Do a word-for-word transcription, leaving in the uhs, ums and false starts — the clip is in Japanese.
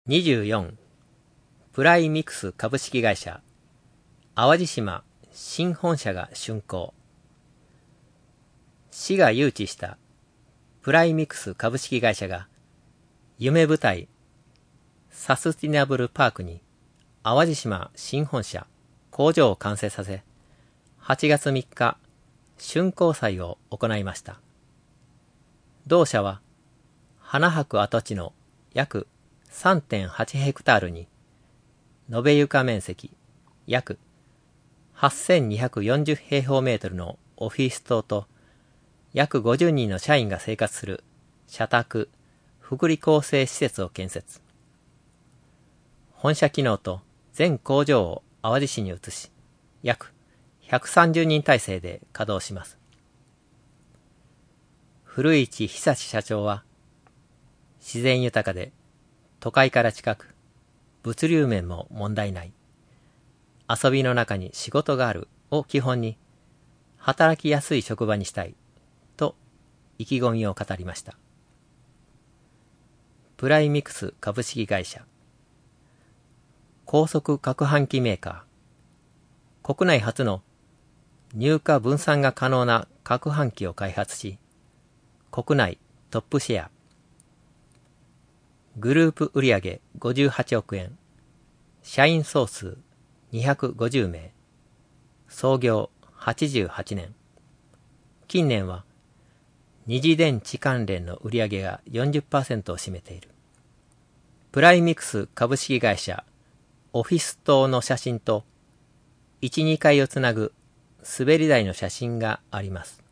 にじゅうよんプライミックス株式会社淡路島新本社が竣工。市が誘致したプライミックス株式会社が夢舞台サスティナブルパークに淡路島新本社工場を完成させ、はちがつみっか竣工祭を行いました。同社は花博跡地の約 さんてんはち ヘクタールに延べ床面積約はっせんにひゃくよんじゅう平方メートルのオフィス棟と約ごじゅうにんの社員が生活する社宅福利厚生施設を建設。本社機能と全工場を淡路市に移し、約ひゃくさんじゅうにん体制で稼働します。古市久志社長は、自然豊かで都会から近く、物流面も問題ない。遊びの中に仕事があるを基本に、働きやすい職場にしたいと意気込みを語りました。プライミックス株式会社高速攪拌機メーカー、国内初の入荷分散が可能な攪拌機を開発し、国内トップシェア。グループ売上ごじゅうはちおくえん、社員総数にひゃくごじゅうめい、創業はちじゅうはちねん。近年は二次電池関連の売上が よんじゅっパーセント を占めている。プライミックス株式会社オフィス棟の写真といち、にかいをつなぐ滑り台の写真があります。